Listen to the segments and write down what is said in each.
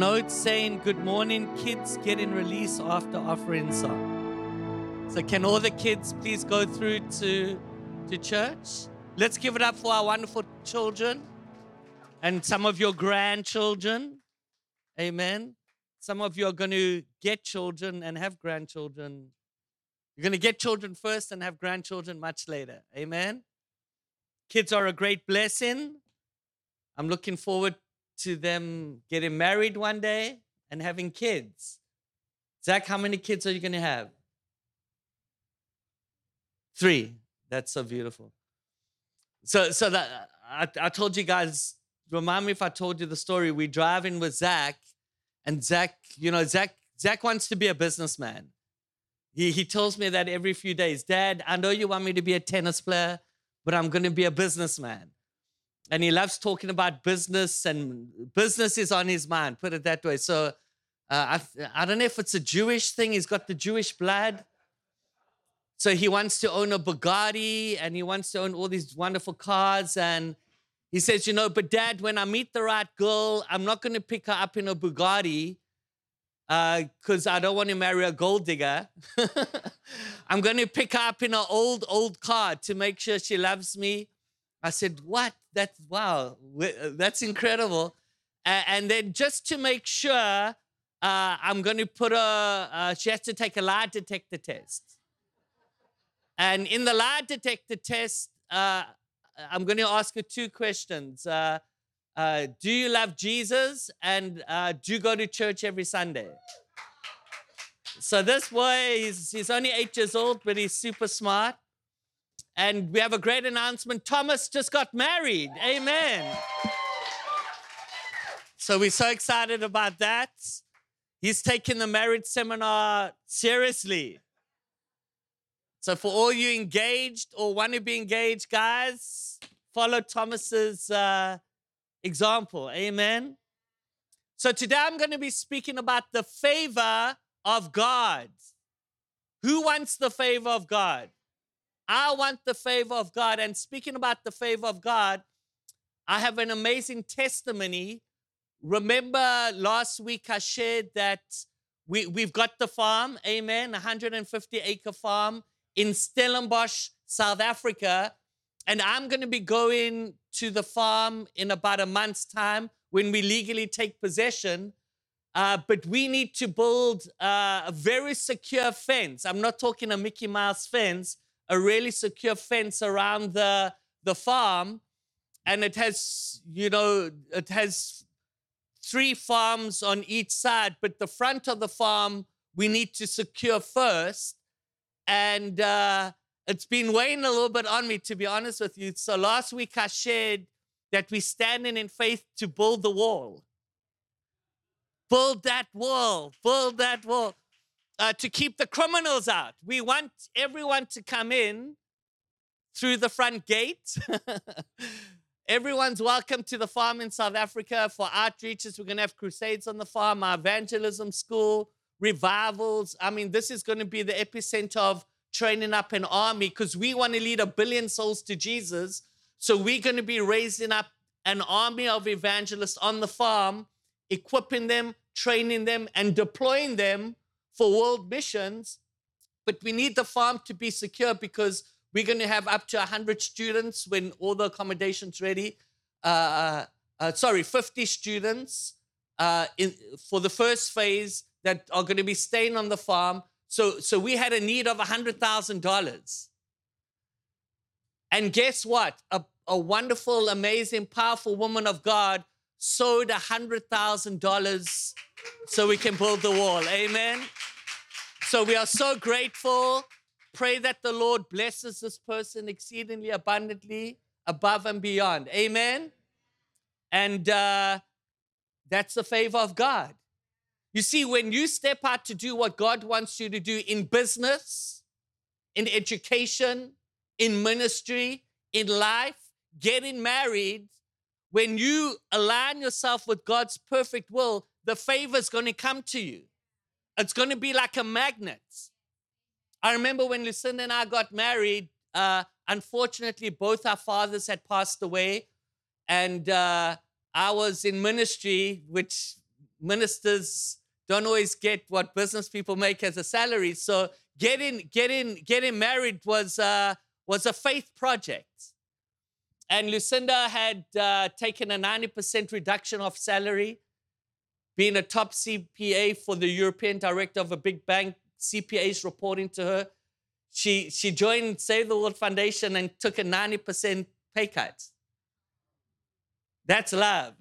notes saying, good morning, kids getting released after offering song. So can all the kids please go through to church? Let's give it up for our wonderful children and some of your grandchildren. Amen. Some of you are going to get children and have grandchildren. You're going to get children first and have grandchildren much later. Amen. Kids are a great blessing. I'm looking forward to them getting married one day and having kids. Zach, how many kids are you going to have? 3. That's so beautiful. So that I told you guys, remind me if I told you the story. We're driving with Zach, and Zach wants to be a businessman. He tells me that every few days. Dad, I know you want me to be a tennis player, but I'm going to be a businessman. And he loves talking about business, and business is on his mind, put it that way. So I don't know if it's a Jewish thing. He's got the Jewish blood. So he wants to own a Bugatti, and he wants to own all these wonderful cars. And he says, but Dad, when I meet the right girl, I'm not going to pick her up in a Bugatti because I don't want to marry a gold digger. I'm going to pick her up in an old car to make sure she loves me. I said, what? Wow, that's incredible. And then just to make sure, I'm going to put she has to take a lie detector test. And in the lie detector test, I'm going to ask her 2 questions. Do you love Jesus? And do you go to church every Sunday? So this boy, he's only 8 years old, but he's super smart. And we have a great announcement. Thomas just got married. Amen. So we're so excited about that. He's taking the marriage seminar seriously. So for all you engaged or want to be engaged, guys, follow Thomas's example. Amen. So today I'm going to be speaking about the favor of God. Who wants the favor of God? I want the favor of God. And speaking about the favor of God, I have an amazing testimony. Remember last week I shared that we've got the farm, amen, 150-acre farm in Stellenbosch, South Africa. And I'm going to be going to the farm in about a month's time when we legally take possession. But we need to build a very secure fence. I'm not talking a Mickey Mouse fence, a really secure fence around the farm. And it has, it has 3 farms on each side, but the front of the farm we need to secure first. And it's been weighing a little bit on me, to be honest with you. So last week I shared that we're standing in faith to build the wall. Build that wall, to keep the criminals out. We want everyone to come in through the front gate. Everyone's welcome to the farm in South Africa for outreaches. We're going to have crusades on the farm, our evangelism school, revivals. I mean, this is going to be the epicenter of training up an army because we want to lead 1 billion souls to Jesus. So we're going to be raising up an army of evangelists on the farm, equipping them, training them, and deploying them for world missions. But we need the farm to be secure because we're going to have up to 100 students when all the accommodation's ready. 50 students for the first phase that are going to be staying on the farm. So we had a need of $100,000. And guess what? A wonderful, amazing, powerful woman of God sowed $100,000 so we can build the wall. Amen. So we are so grateful. Pray that the Lord blesses this person exceedingly abundantly, above and beyond. Amen. And that's the favor of God. You see, when you step out to do what God wants you to do in business, in education, in ministry, in life, getting married, when you align yourself with God's perfect will, the favor is going to come to you. It's going to be like a magnet. I remember when Lucinda and I got married, unfortunately, both our fathers had passed away. And I was in ministry, which ministers don't always get what business people make as a salary. So getting married was a faith project. And Lucinda had taken a 90% reduction of salary, being a top CPA for the European director of a big bank. CPAs reporting to her. She joined Save the World Foundation and took a 90% pay cut. That's love.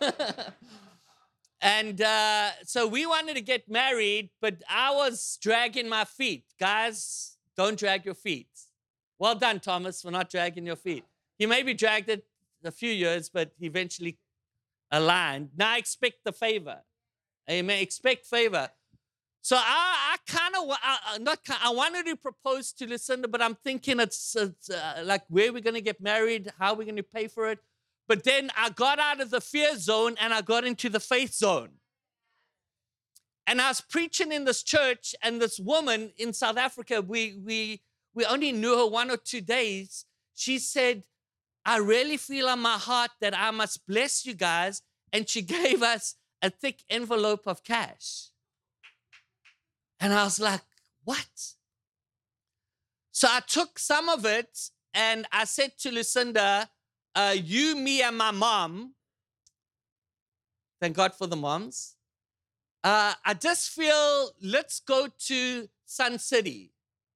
And so we wanted to get married, but I was dragging my feet. Guys, don't drag your feet. Well done, Thomas, for not dragging your feet. He maybe dragged it a few years, but he eventually aligned. Now expect the favor. Amen. Expect favor. So I wanted to propose to Lucinda, but I'm thinking it's like, where are we going to get married? How are we going to pay for it? But then I got out of the fear zone and I got into the faith zone. And I was preaching in this church, and this woman in South Africa, we only knew her 1 or 2 days. She said, I really feel on my heart that I must bless you guys. And she gave us a thick envelope of cash. And I was like, what? So I took some of it and I said to Lucinda, you, me, and my mom, thank God for the moms, I just feel, let's go to Sun City.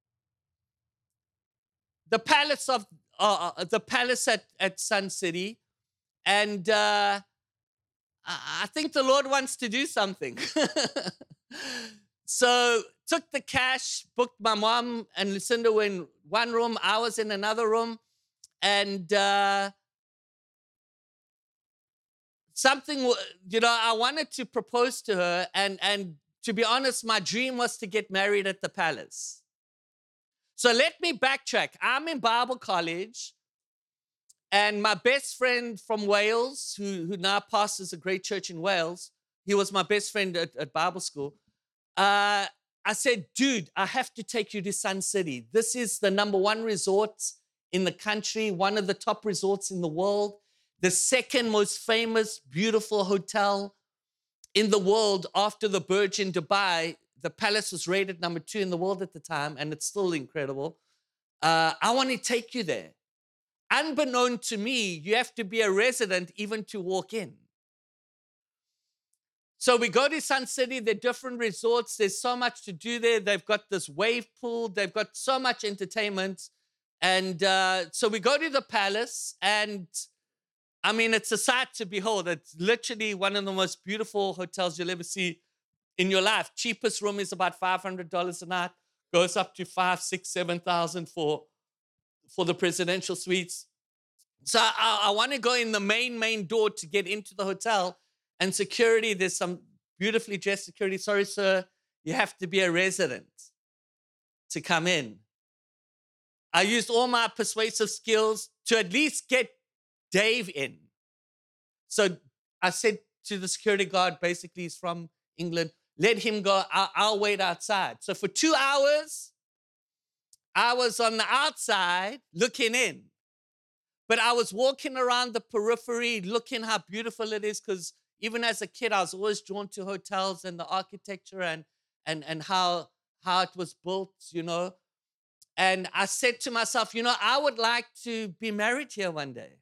The palace at Sun City. And I think the Lord wants to do something. So took the cash, booked my mom and Lucinda were in one room. I was in another room. And something, I wanted to propose to her. And to be honest, my dream was to get married at the palace. So let me backtrack. I'm in Bible college. And my best friend from Wales, who now pastors a great church in Wales, he was my best friend at Bible school. I said, dude, I have to take you to Sun City. This is the #1 resort in the country, one of the top resorts in the world, the second most famous, beautiful hotel in the world after the Burj in Dubai. The palace was rated #2 in the world at the time, and it's still incredible. I want to take you there. Unbeknown to me, you have to be a resident even to walk in. So we go to Sun City, there are different resorts. There's so much to do there. They've got this wave pool. They've got so much entertainment. And so we go to the palace, and I mean, it's a sight to behold. It's literally one of the most beautiful hotels you'll ever see in your life. Cheapest room is about $500 a night. Goes up to $5,000, $6,000, $7,000 for the presidential suites. So I want to go in the main door to get into the hotel. And security, there's some beautifully dressed security. Sorry, sir, you have to be a resident to come in. I used all my persuasive skills to at least get Dave in. So I said to the security guard, basically he's from England, let him go, I'll wait outside. So for 2 hours, I was on the outside looking in. But I was walking around the periphery, looking how beautiful it is, because even as a kid, I was always drawn to hotels and the architecture and how it was built, And I said to myself, I would like to be married here one day.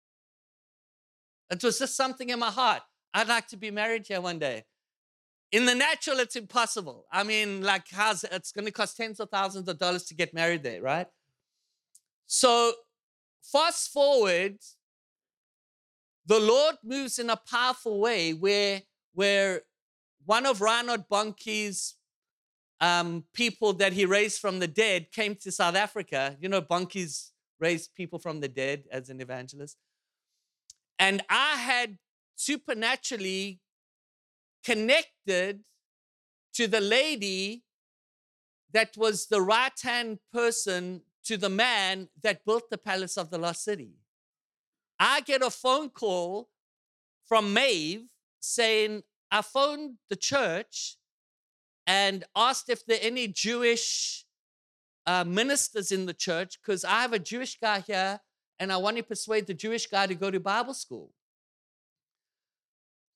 It was just something in my heart. I'd like to be married here one day. In the natural, it's impossible. I mean, it's going to cost tens of thousands of dollars to get married there, right? So fast forward, the Lord moves in a powerful way where one of Reinhard Bonnke's people that he raised from the dead came to South Africa. Bonnke's raised people from the dead as an evangelist. And I had supernaturally connected to the lady that was the right-hand person to the man that built the Palace of the Lost City. I get a phone call from Maeve saying, I phoned the church and asked if there are any Jewish ministers in the church, because I have a Jewish guy here and I want to persuade the Jewish guy to go to Bible school.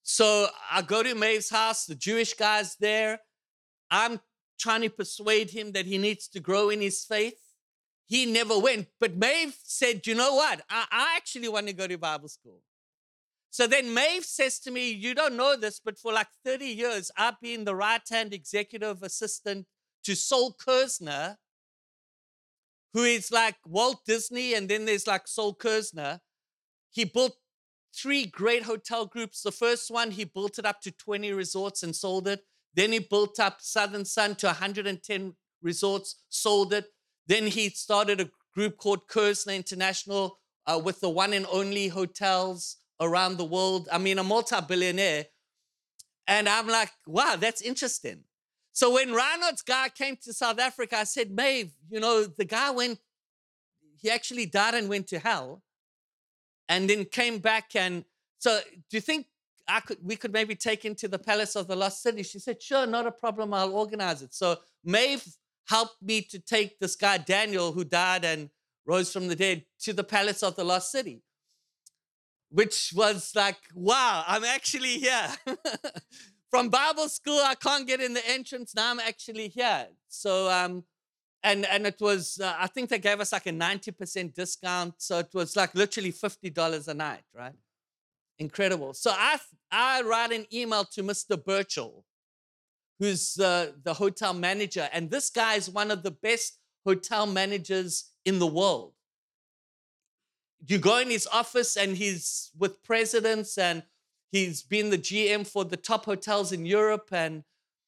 So I go to Maeve's house, the Jewish guy's there. I'm trying to persuade him that he needs to grow in his faith. He never went. But Maeve said, you know what? I actually want to go to Bible school. So then Maeve says to me, you don't know this, but for like 30 years, I've been the right-hand executive assistant to Sol Kerzner, who is like Walt Disney, and then there's like Sol Kerzner. He built 3 great hotel groups. The first one, he built it up to 20 resorts and sold it. Then he built up Southern Sun to 110 resorts, sold it. Then he started a group called Kerzner International with the one and only hotels around the world. I mean, a multi-billionaire. And I'm like, wow, that's interesting. So when Reinhard's guy came to South Africa, I said, Maeve, you know, the guy he actually died and went to hell and then came back. And so do you think we could maybe take him to the Palace of the Lost City? She said, sure, not a problem. I'll organize it. So Maeve helped me to take this guy, Daniel, who died and rose from the dead, to the Palace of the Lost City, which was like, wow, I'm actually here. From Bible school, I can't get in the entrance. Now I'm actually here. So, and it was, I think they gave us like a 90% discount. So it was like literally $50 a night, right? Incredible. So I write an email to Mr. Burchell, who's the hotel manager. And this guy is one of the best hotel managers in the world. You go in his office and he's with presidents, and he's been the GM for the top hotels in Europe. And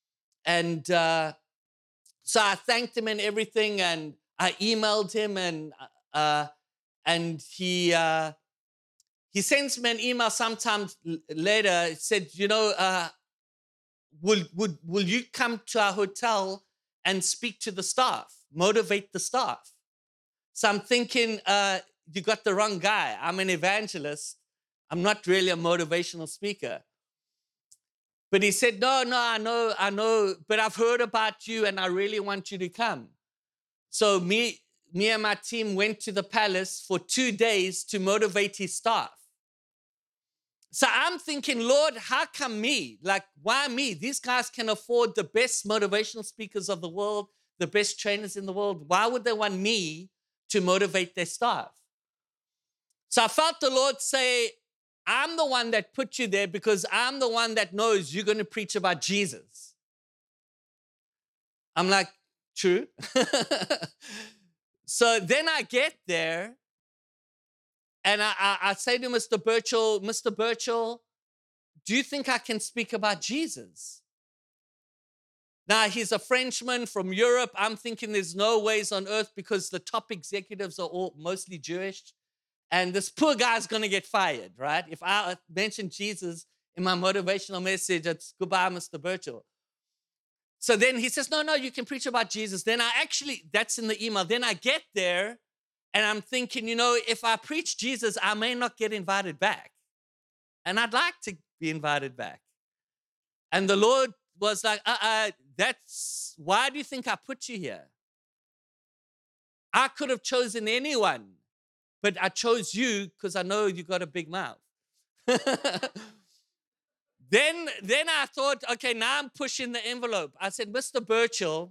so I thanked him and everything, and I emailed him, and he sends me an email sometime later. It said, you know, will you come to our hotel and speak to the staff, motivate the staff? So I'm thinking, you got the wrong guy. I'm an evangelist. I'm not really a motivational speaker. But he said, no, I know, but I've heard about you and I really want you to come. So me and my team went to the palace for 2 days to motivate his staff. So I'm thinking, Lord, how come me? Like, why me? These guys can afford the best motivational speakers of the world, the best trainers in the world. Why would they want me to motivate their staff? So I felt the Lord say, I'm the one that put you there because I'm the one that knows you're going to preach about Jesus. I'm like, true. So then I get there and I say to Mr. Burchell, do you think I can speak about Jesus? Now, he's a Frenchman from Europe. I'm thinking there's no ways on earth because the top executives are all mostly Jewish. And this poor guy's going to get fired, right? If I mention Jesus in my motivational message, it's goodbye, Mr. Burchell. So then he says, no, you can preach about Jesus. Then that's in the email. Then I get there and I'm thinking, you know, if I preach Jesus, I may not get invited back. And I'd like to be invited back. And the Lord was like, why do you think I put you here? I could have chosen anyone. But I chose you because I know you got a big mouth. Then I thought, okay, now I'm pushing the envelope. I said, Mr. Burchell,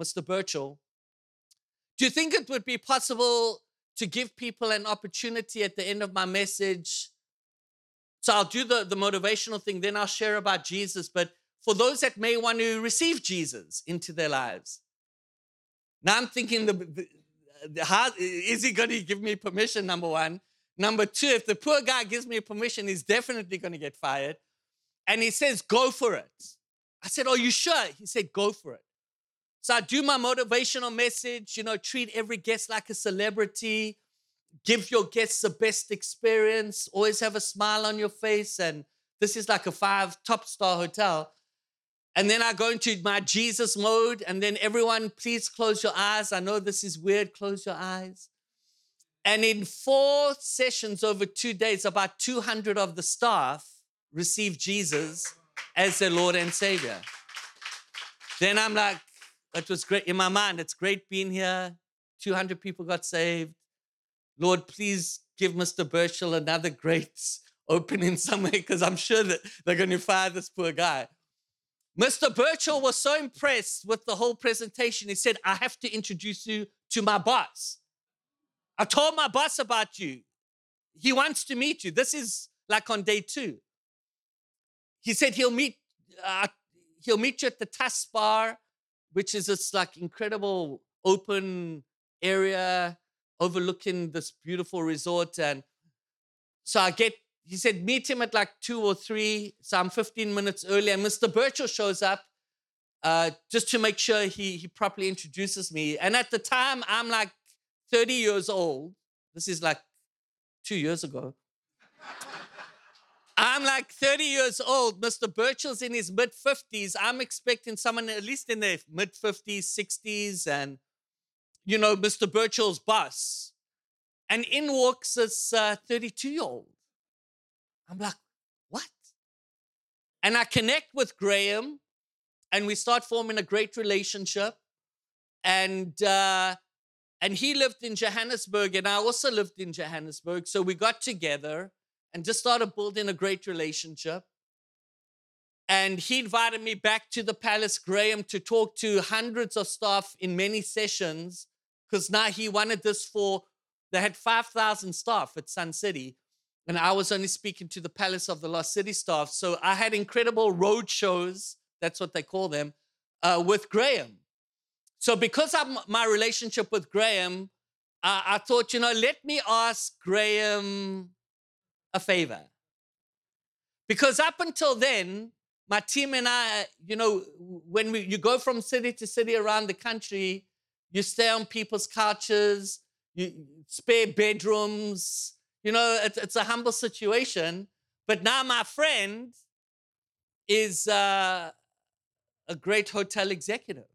do you think it would be possible to give people an opportunity at the end of my message? So I'll do the motivational thing, then I'll share about Jesus. But for those that may want to receive Jesus into their lives. Now I'm thinking, how is he going to give me permission, number one? Number two, if the poor guy gives me permission, he's definitely going to get fired. And he says, go for it. I said, are you sure? He said, go for it. So I do my motivational message, you know, treat every guest like a celebrity, give your guests the best experience, always have a smile on your face. And this is like a 5 top-star hotel. And then I go into my Jesus mode, and then everyone, please close your eyes. I know this is weird. Close your eyes. And in 4 sessions over 2 days, about 200 of the staff received Jesus as their Lord and Savior. Then I'm like, it was great. In my mind, it's great being here. 200 people got saved. Lord, please give Mr. Burchell another great opening somewhere because I'm sure that they're going to fire this poor guy. Mr. Birchall was so impressed with the whole presentation. He said, I have to introduce you to my boss. I told my boss about you. He wants to meet you. This is like on day 2. He said he'll meet you at the Tusk Bar, which is this like incredible open area overlooking this beautiful resort. And so he said, meet him at like 2 or 3. So I'm 15 minutes early. And Mr. Birchall shows up just to make sure he properly introduces me. And at the time, I'm like 30 years old. This is like 2 years ago. I'm like 30 years old. Mr. Birchall's in his mid-50s. I'm expecting someone at least in their mid-50s, 60s, and, you know, Mr. Birchall's boss. And in walks this 32-year-old. I'm like, what? And I connect with Graham, and we start forming a great relationship. And he lived in Johannesburg, and I also lived in Johannesburg. So we got together and just started building a great relationship. And he invited me back to the Palace, Graham, to talk to hundreds of staff in many sessions, because now he wanted this they had 5,000 staff at Sun City, and I was only speaking to the Palace of the Lost City staff. So I had incredible road shows, that's what they call them, with Graham. So because of my relationship with Graham, I thought, let me ask Graham a favor. Because up until then, my team and I, when you go from city to city around the country, you stay on people's couches, you spare bedrooms, it's a humble situation. But now my friend is a great hotel executive.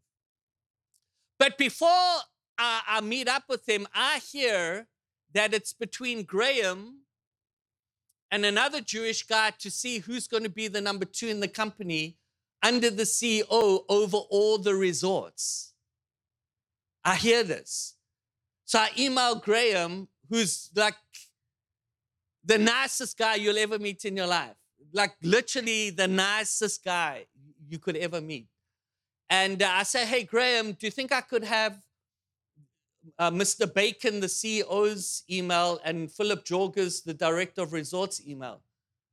But before I meet up with him, I hear that it's between Graham and another Jewish guy to see who's going to be the number 2 in the company under the CEO over all the resorts. I hear this. So I email Graham, who's like the nicest guy you'll ever meet in your life. Like literally the nicest guy you could ever meet. And I say, hey, Graham, do you think I could have Mr. Bacon, the CEO's email, and Philip Jorges, the director of resorts, email?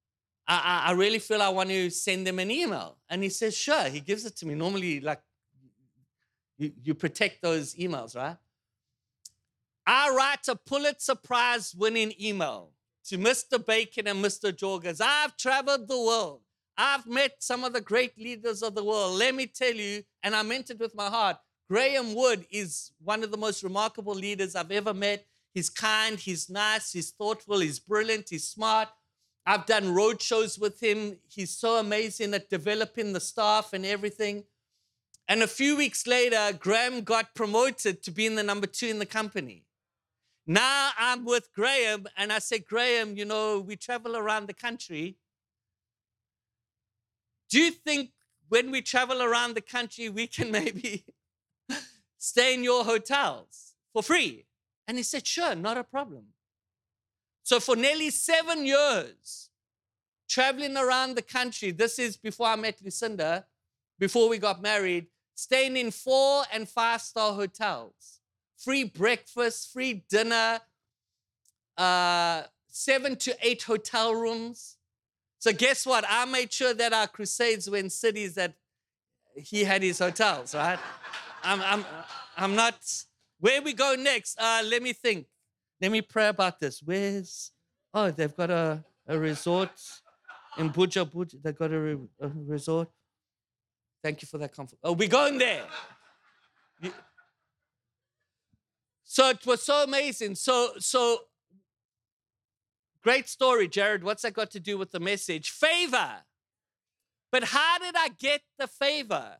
I really feel I want to send them an email. And he says, sure. He gives it to me. Normally, like, you protect those emails, right? I write a Pulitzer Prize winning email to Mr. Bacon and Mr. Jorges. I've traveled the world. I've met some of the great leaders of the world. Let me tell you, and I meant it with my heart, Graham Wood is one of the most remarkable leaders I've ever met. He's kind, he's nice, he's thoughtful, he's brilliant, he's smart. I've done road shows with him. He's so amazing at developing the staff and everything. And a few weeks later, Graham got promoted to being the number 2 in the company. Now I'm with Graham, and I say, Graham, we travel around the country. Do you think when we travel around the country, we can maybe stay in your hotels for free? And he said, sure, not a problem. So for nearly 7 years, traveling around the country, this is before I met Lucinda, before we got married, staying in 4- and 5-star hotels, free breakfast, free dinner, 7 to 8 hotel rooms. So guess what? I made sure that our crusades were in cities that he had his hotels, right? I'm not. Where we go next? Let me think. Let me pray about this. They've got a resort in Buja. They've got a resort. Thank you for that comfort. Oh, we're going there. So it was so amazing. So great story, Jared. What's that got to do with the message? Favor. But how did I get the favor?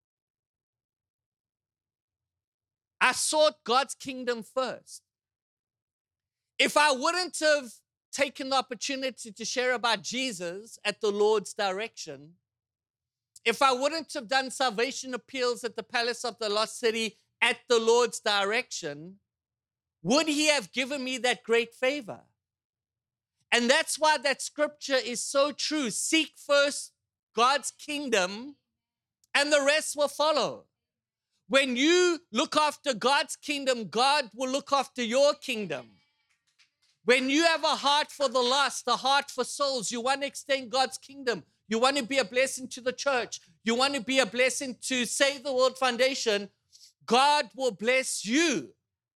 I sought God's kingdom first. If I wouldn't have taken the opportunity to share about Jesus at the Lord's direction, if I wouldn't have done salvation appeals at the Palace of the Lost City at the Lord's direction, would he have given me that great favor? And that's why that scripture is so true. Seek first God's kingdom, and the rest will follow. When you look after God's kingdom, God will look after your kingdom. When you have a heart for the lost, a heart for souls, you want to extend God's kingdom. You want to be a blessing to the church. You want to be a blessing to Save the World Foundation. God will bless you.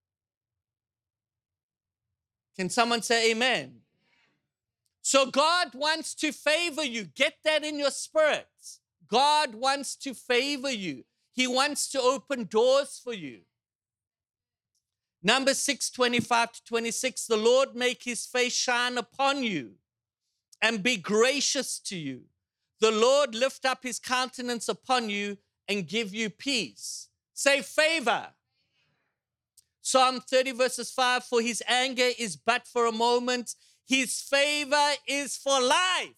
Can someone say amen? So God wants to favor you. Get that in your spirit. God wants to favor you. He wants to open doors for you. Numbers 6:25-26, the Lord make his face shine upon you and be gracious to you. The Lord lift up his countenance upon you and give you peace. Say favor. Psalm 30 verses 5, for his anger is but for a moment. His favor is for life.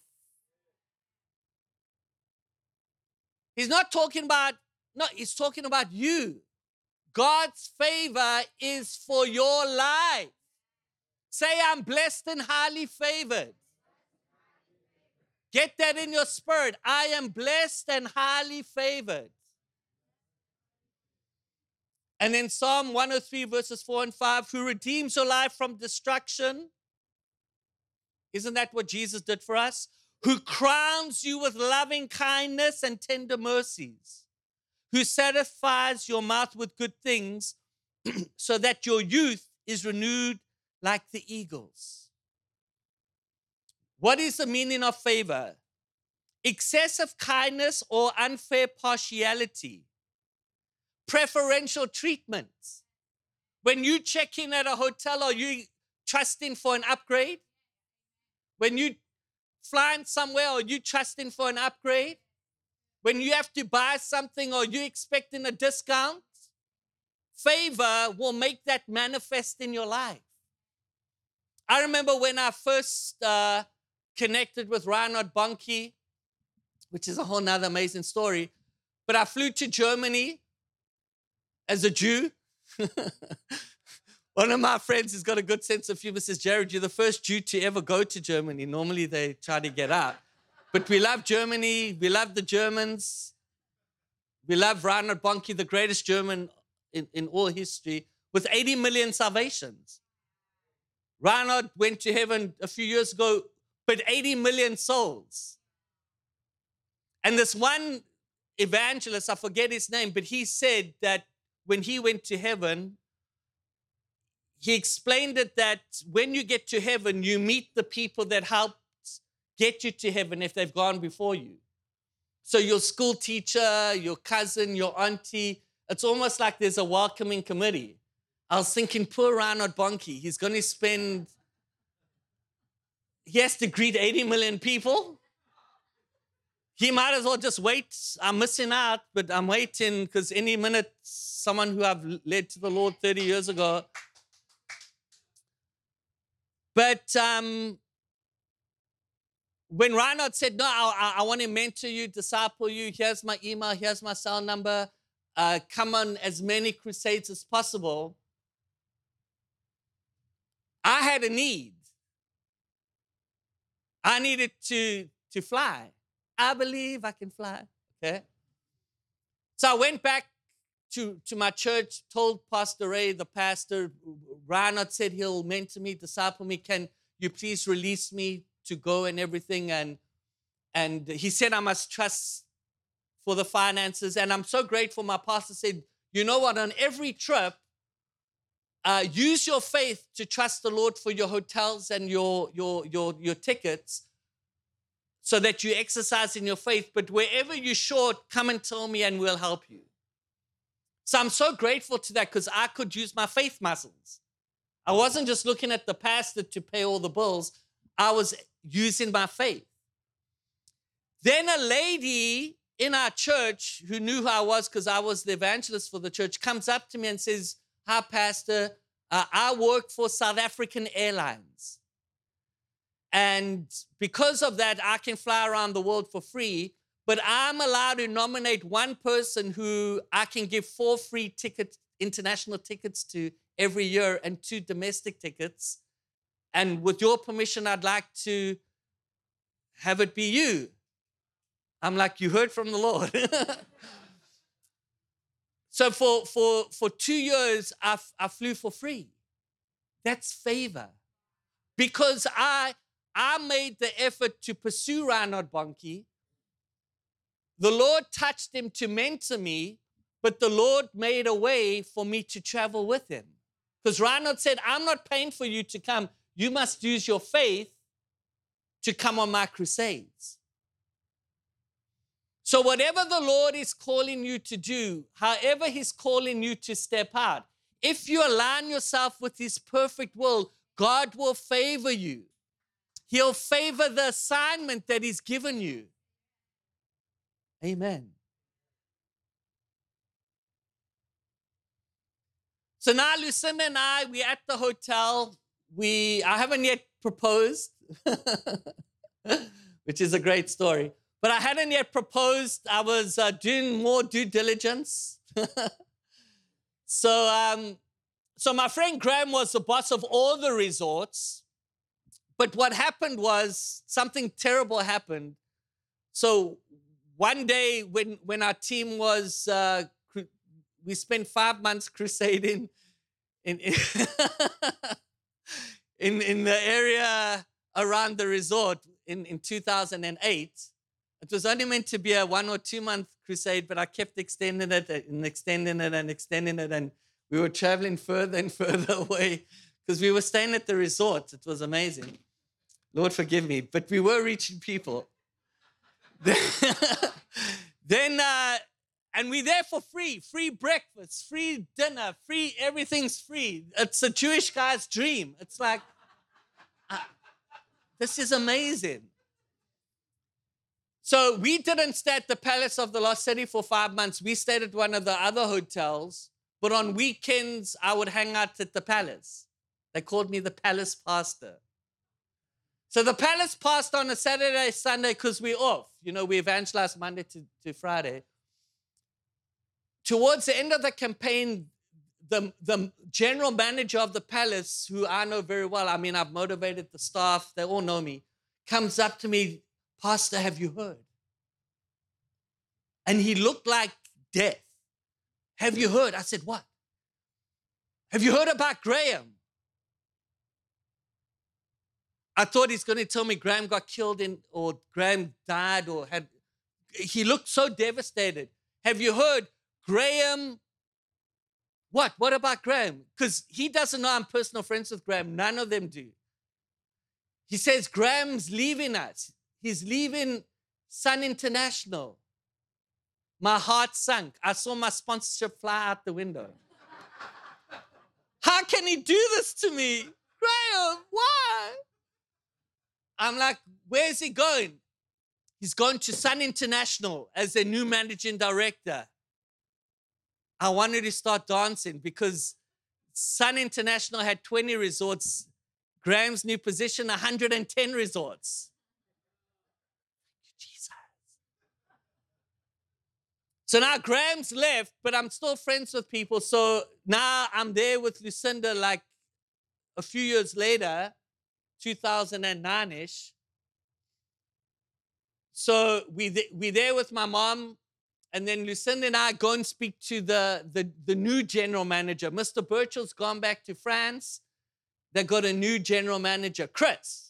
He's not talking about, no, he's talking about you. God's favor is for your life. Say, I'm blessed and highly favored. Get that in your spirit. I am blessed and highly favored. And then Psalm 103 verses 4 and 5, who redeems your life from destruction. Isn't that what Jesus did for us? Who crowns you with loving kindness and tender mercies, who satisfies your mouth with good things so that your youth is renewed like the eagles. What is the meaning of favor? Excessive kindness or unfair partiality, preferential treatment. When you check in at a hotel, are you trusting for an upgrade? When you flying somewhere, are you trusting for an upgrade? When you have to buy something, are you expecting a discount? Favor will make that manifest in your life. I remember when I first connected with Reinhard Bonnke, which is a whole nother amazing story, but I flew to Germany as a Jew. One of my friends has got a good sense of humor, says, Jared, you're the first Jew to ever go to Germany. Normally they try to get out. But we love Germany. We love the Germans. We love Reinhard Bonnke, the greatest German in all history, with 80 million salvations. Reinhard went to heaven a few years ago, but 80 million souls. And this one evangelist, I forget his name, but he said that when he went to heaven, he explained it that when you get to heaven, you meet the people that helped get you to heaven if they've gone before you. So your school teacher, your cousin, your auntie, it's almost like there's a welcoming committee. I was thinking, poor Reinhard Bonnke, he has to greet 80 million people. He might as well just wait. I'm missing out, but I'm waiting because any minute, someone who I've led to the Lord 30 years ago. But when Reinhard said, no, I want to mentor you, disciple you, here's my email, here's my cell number, come on as many crusades as possible, I had a need. I needed to fly. I believe I can fly, okay? So I went back to my church, told Pastor Ray, the pastor, Reinhard said he'll mentor me, disciple me. Can you please release me to go and everything? And he said I must trust for the finances. And I'm so grateful. My pastor said, you know what, on every trip, use your faith to trust the Lord for your hotels and your tickets so that you exercise in your faith. But wherever you're short, come and tell me and we'll help you. So I'm so grateful to that because I could use my faith muscles. I wasn't just looking at the pastor to pay all the bills. I was using my faith. Then a lady in our church who knew who I was because I was the evangelist for the church comes up to me and says, hi, Pastor, I work for South African Airlines. And because of that, I can fly around the world for free. But I'm allowed to nominate one person who I can give 4 free tickets, international tickets to every year and 2 domestic tickets. And with your permission, I'd like to have it be you. I'm like, you heard from the Lord. So for 2 years, I flew for free. That's favor. Because I made the effort to pursue Reinhard Bonnke. The Lord touched him to mentor me, but the Lord made a way for me to travel with him. Because Reinhard said, I'm not paying for you to come. You must use your faith to come on my crusades. So whatever the Lord is calling you to do, however he's calling you to step out, if you align yourself with his perfect will, God will favor you. He'll favor the assignment that he's given you. Amen. So now Lucinda and I, we're at the hotel. I haven't yet proposed, which is a great story. But I hadn't yet proposed. I was doing more due diligence. So my friend Graham was the boss of all the resorts. But what happened was something terrible happened. So one day when our team was, we spent 5 months crusading in the area around the resort in 2008. It was only meant to be a 1 or 2 month crusade, but I kept extending it and extending it and extending it. And we were traveling further and further away because we were staying at the resort. It was amazing. Lord, forgive me. But we were reaching people. And we're there for free breakfast, free dinner, free, everything's free. It's a Jewish guy's dream. It's like, this is amazing. So we didn't stay at the Palace of the Lost City for 5 months. We stayed at one of the other hotels, but on weekends, I would hang out at the palace. They called me the palace pastor. So the palace pastor on a Saturday, Sunday, because we're off. You know, we evangelize Monday to Friday. Towards the end of the campaign, the general manager of the palace, who I know very well, I mean, I've motivated the staff, they all know me, comes up to me, Pastor, have you heard? And he looked like death. Have you heard? I said, what? Have you heard about Graham? I thought he's going to tell me Graham got killed or Graham died or had. He looked so devastated. Have you heard? Graham, what? What about Graham? Because he doesn't know I'm personal friends with Graham. None of them do. He says, Graham's leaving us. He's leaving Sun International. My heart sunk. I saw my sponsorship fly out the window. How can he do this to me? Graham, why? I'm like, where's he going? He's going to Sun International as their new managing director. I wanted to start dancing because Sun International had 20 resorts. Graham's new position, 110 resorts. Jesus. So now Graham's left, but I'm still friends with people. So now I'm there with Lucinda like a few years later, 2009-ish. So we're there with my mom. And then Lucinda and I go and speak to the new general manager. Mr. Burchell's gone back to France. They got a new general manager, Chris.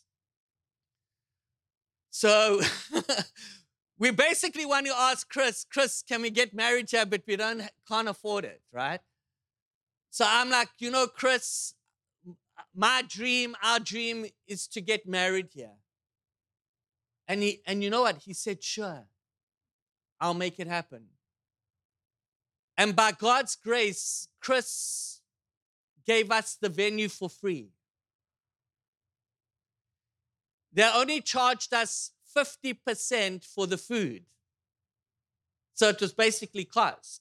So we basically want to ask Chris, can we get married here? But we can't afford it, right? So I'm like, Chris, our dream is to get married here. And you know what? He said, sure. I'll make it happen. And by God's grace, Chris gave us the venue for free. They only charged us 50% for the food. So it was basically cost.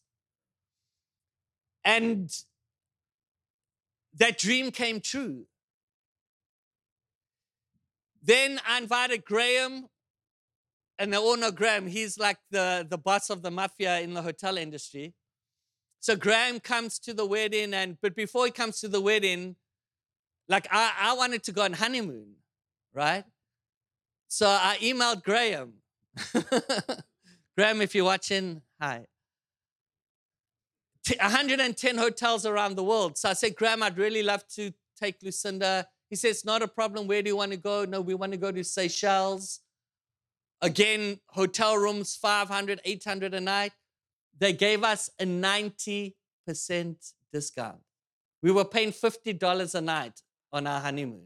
And that dream came true. Then I invited Graham. And they all know Graham. He's like the boss of the mafia in the hotel industry. So Graham comes to the wedding, but before he comes to the wedding, Like I wanted to go on honeymoon, right? So I emailed Graham. Graham, if you're watching, hi. 110 hotels around the world. So I said, Graham, I'd really love to take Lucinda. He says, not a problem. Where do you want to go? No, we want to go to Seychelles. Again, hotel rooms, 500, 800 a night. They gave us a 90% discount. We were paying $50 a night on our honeymoon.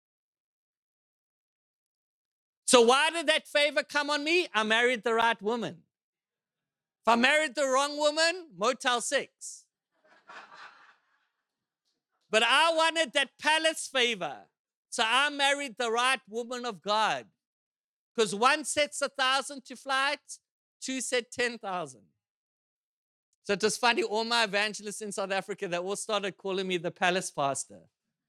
So why did that favor come on me? I married the right woman. If I married the wrong woman, Motel 6. But I wanted that palace favor. So I married the right woman of God. Because one sets 1,000 to flight, two said 10,000. So it was funny, all my evangelists in South Africa, they all started calling me the palace pastor.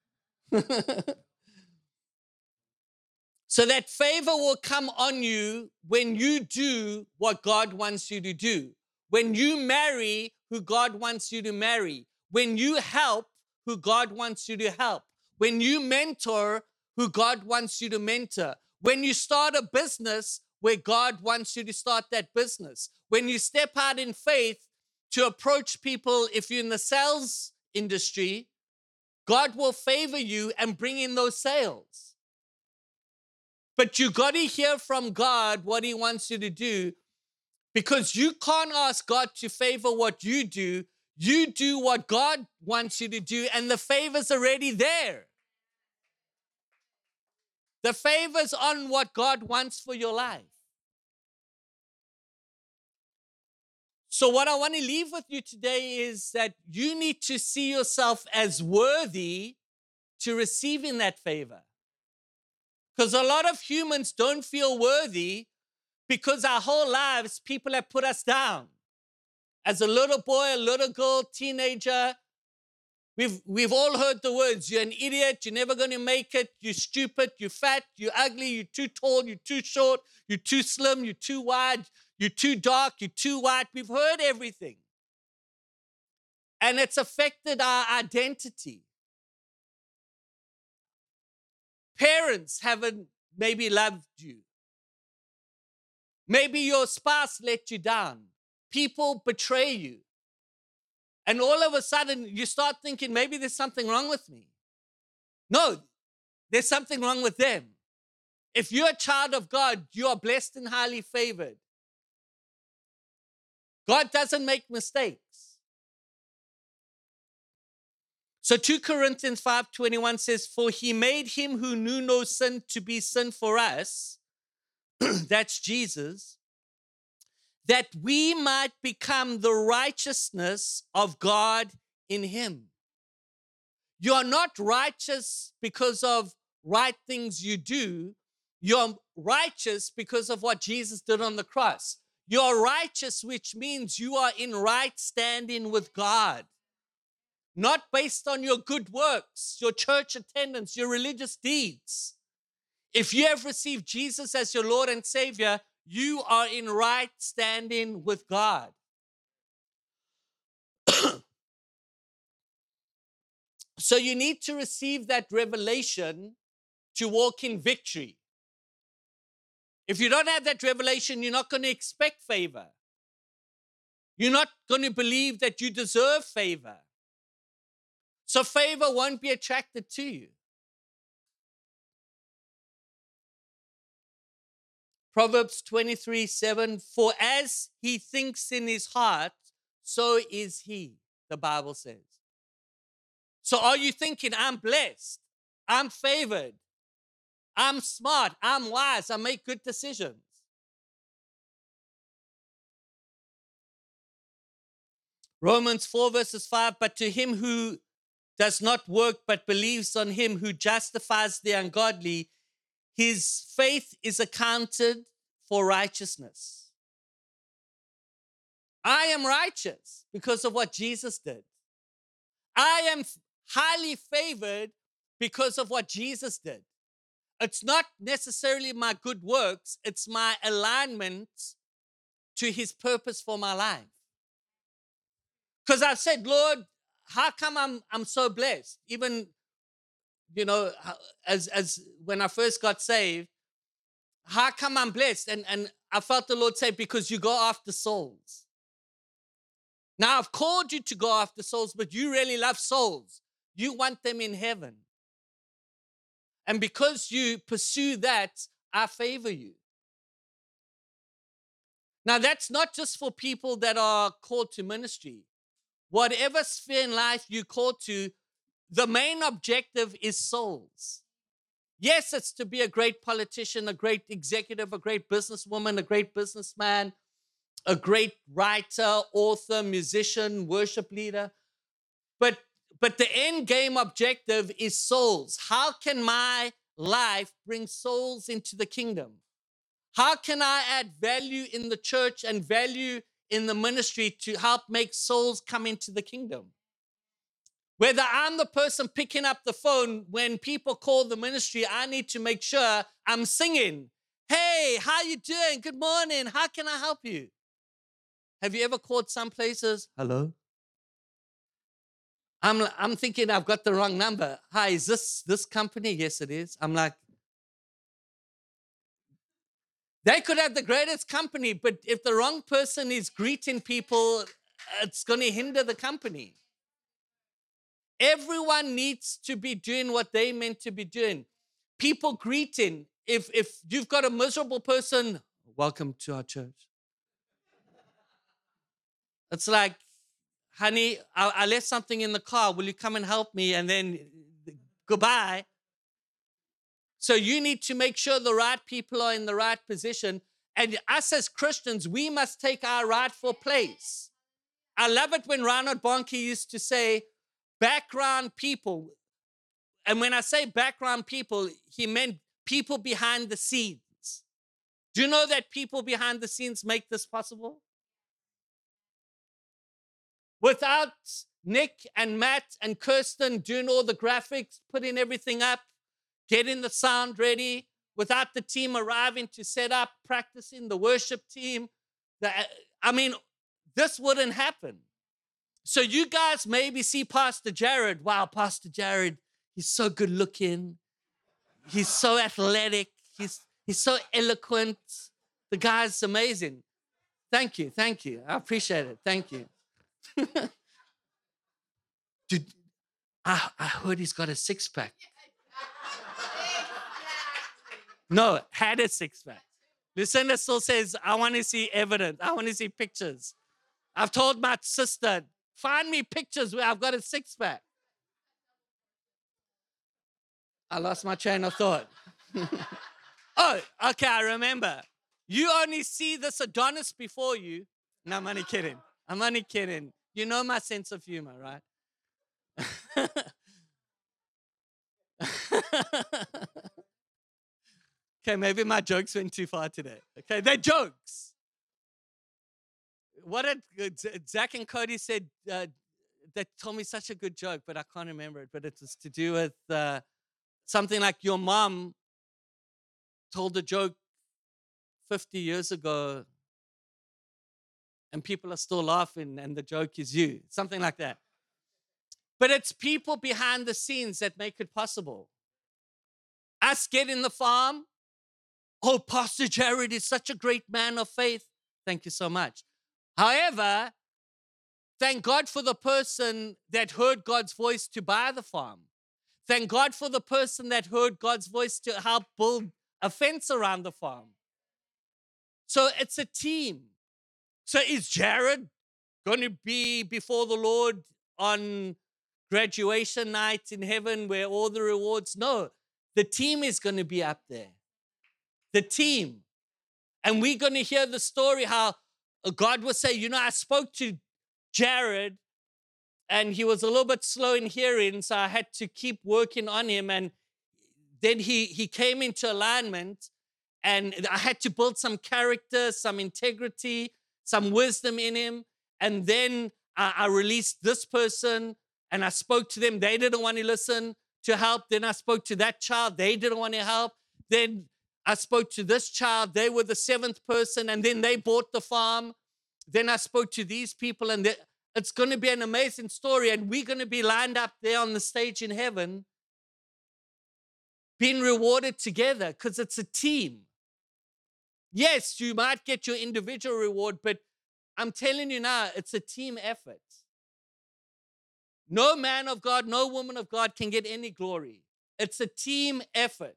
So that favor will come on you when you do what God wants you to do. When you marry who God wants you to marry. When you help who God wants you to help. When you mentor who God wants you to mentor. When you start a business where God wants you to start that business. When you step out in faith to approach people, if you're in the sales industry, God will favor you and bring in those sales. But you got to hear from God what he wants you to do, because you can't ask God to favor what you do. You do what God wants you to do, and the favor's already there. The favor's on what God wants for your life. So what I want to leave with you today is that you need to see yourself as worthy to receiving that favor. Because a lot of humans don't feel worthy because our whole lives, people have put us down. As a little boy, a little girl, teenager, we've all heard the words, you're an idiot, you're never going to make it, you're stupid, you're fat, you're ugly, you're too tall, you're too short, you're too slim, you're too wide, you're too dark, you're too white. We've heard everything. And it's affected our identity. Parents haven't maybe loved you. Maybe your spouse let you down. People betray you. And all of a sudden, you start thinking, maybe there's something wrong with me. No, there's something wrong with them. If you're a child of God, you are blessed and highly favored. God doesn't make mistakes. So 2 Corinthians 5:21 says, for he made him who knew no sin to be sin for us, that's Jesus, that we might become the righteousness of God in him. You are not righteous because of right things you do. You're righteous because of what Jesus did on the cross. You're righteous, which means you are in right standing with God. Not based on your good works, your church attendance, your religious deeds. If you have received Jesus as your Lord and Savior, you are in right standing with God. So you need to receive that revelation to walk in victory. If you don't have that revelation, you're not going to expect favor. You're not going to believe that you deserve favor. So favor won't be attracted to you. Proverbs 23:7, for as he thinks in his heart, so is he, the Bible says. So are you thinking, I'm blessed, I'm favored, I'm smart, I'm wise, I make good decisions? Romans 4:5, but to him who does not work but believes on him who justifies the ungodly, his faith is accounted for righteousness. I am righteous because of what Jesus did. I am highly favored because of what Jesus did. It's not necessarily my good works, it's my alignment to his purpose for my life. Because I've said, Lord, how come I'm so blessed? Even as when I first got saved, how come I'm blessed? And I felt the Lord say, because you go after souls. Now, I've called you to go after souls, but you really love souls. You want them in heaven. And because you pursue that, I favor you. Now, that's not just for people that are called to ministry. Whatever sphere in life you're called to, the main objective is souls. Yes, it's to be a great politician, a great executive, a great businesswoman, a great businessman, a great writer, author, musician, worship leader. But the end game objective is souls. How can my life bring souls into the kingdom? How can I add value in the church and value in the ministry to help make souls come into the kingdom? Whether I'm the person picking up the phone when people call the ministry, I need to make sure I'm singing. Hey, how you doing? Good morning. How can I help you? Have you ever called some places? Hello? I'm thinking I've got the wrong number. Hi, is this company? Yes, it is. I'm like, they could have the greatest company, but if the wrong person is greeting people, it's going to hinder the company. Everyone needs to be doing what they meant to be doing. People greeting. If you've got a miserable person, welcome to our church. It's like, honey, I left something in the car. Will you come and help me? And then goodbye. So you need to make sure the right people are in the right position. And us as Christians, we must take our rightful place. I love it when Reinhard Bonnke used to say, background people. And when I say background people, he meant people behind the scenes. Do you know that people behind the scenes make this possible? Without Nick and Matt and Kirsten doing all the graphics, putting everything up, getting the sound ready, without the team arriving to set up, practicing, the worship team, this wouldn't happen. So you guys maybe see Pastor Jared. Wow, Pastor Jared, he's so good looking. He's so athletic. He's so eloquent. The guy's amazing. Thank you. I appreciate it. Thank you. Dude, I heard he's got a six-pack. No, had a six-pack. Lucinda still says, I want to see evidence. I want to see pictures. I've told my sister, find me pictures where I've got a six-pack. I lost my train of thought. Oh, okay, I remember. You only see this Adonis before you. No, I'm only kidding. You know my sense of humor, right? Okay, maybe my jokes went too far today. Okay, they're jokes. What did Zach and Cody said, they told me such a good joke, but I can't remember it. But it was to do with something like your mom told a joke 50 years ago and people are still laughing and the joke is you. Something like that. But it's people behind the scenes that make it possible. Us getting the farm. Oh, Pastor Jared is such a great man of faith. Thank you so much. However, thank God for the person that heard God's voice to buy the farm. Thank God for the person that heard God's voice to help build a fence around the farm. So it's a team. So is Jared going to be before the Lord on graduation night in heaven where all the rewards? No, the team is going to be up there. The team. And we're going to hear the story how God will say, I spoke to Jared and he was a little bit slow in hearing, so I had to keep working on him. And then he came into alignment and I had to build some character, some integrity, some wisdom in him. And then I released this person and I spoke to them. They didn't want to listen to help. Then I spoke to that child. They didn't want to help. Then I spoke to this child. They were the seventh person. And then they bought the farm. Then I spoke to these people. And it's going to be an amazing story. And we're going to be lined up there on the stage in heaven. being rewarded together because it's a team. Yes, you might get your individual reward, but I'm telling you now, it's a team effort. No man of God, no woman of God can get any glory. It's a team effort.